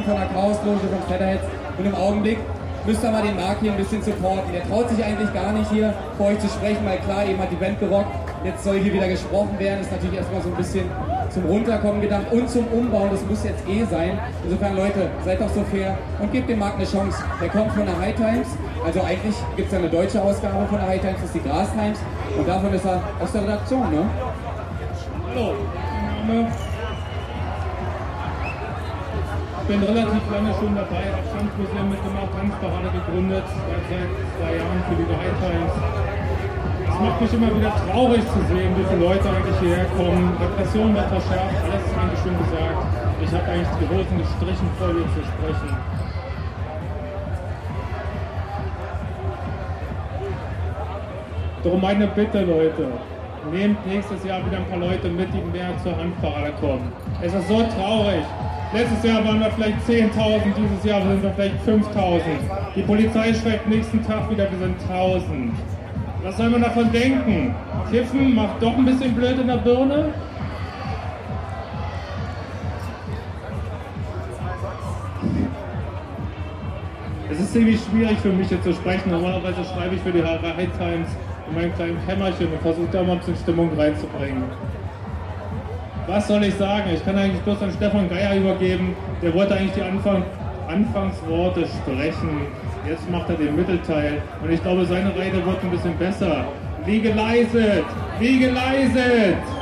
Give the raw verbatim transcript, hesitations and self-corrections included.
von der Chaosloge, von Featherheads. Und im Augenblick müsst ihr mal den Marc hier ein bisschen supporten. Der traut sich eigentlich gar nicht hier vor euch zu sprechen, weil klar, eben hat die Band gerockt. Jetzt soll hier wieder gesprochen werden. Ist natürlich erstmal so ein bisschen zum Runterkommen gedacht und zum Umbauen. Das muss jetzt eh sein. Insofern, Leute, seid doch so fair und gebt dem Marc eine Chance. Der kommt von der High Times. Also eigentlich gibt es ja eine deutsche Ausgabe von der High Times, das ist die Grass Times. Und davon ist er aus der Redaktion, ne? Hallo, mein Name. Ich bin relativ lange schon dabei, habe Tanzmuseum mitgemacht, Tanzparade gegründet, seit zwei Jahren für die High Times. Es macht mich immer wieder traurig zu sehen, wie viele Leute eigentlich hierher kommen. Repression wird verschärft, alles ist eigentlich schon gesagt. Ich habe eigentlich die Hosen gestrichen, vor dir zu sprechen. Darum meine Bitte, Leute, nehmt nächstes Jahr wieder ein paar Leute mit, die mehr zur Handparade kommen. Es ist so traurig. Letztes Jahr waren wir vielleicht zehntausend, dieses Jahr sind wir vielleicht fünftausend. Die Polizei schreibt nächsten Tag wieder, wir sind tausend. Was soll man davon denken? Kiffen macht doch ein bisschen blöd in der Birne? Es ist ziemlich schwierig für mich hier zu sprechen. Normalerweise schreibe ich für die High Times in meinem kleinen Kämmerchen und versuche da mal ein bisschen Stimmung reinzubringen. Was soll ich sagen? Ich kann eigentlich bloß an Stefan Geier übergeben. Der wollte eigentlich die Anfang, Anfangsworte sprechen. Jetzt macht er den Mittelteil. Und ich glaube, seine Rede wird ein bisschen besser. Wie geleiset! Wie geleiset!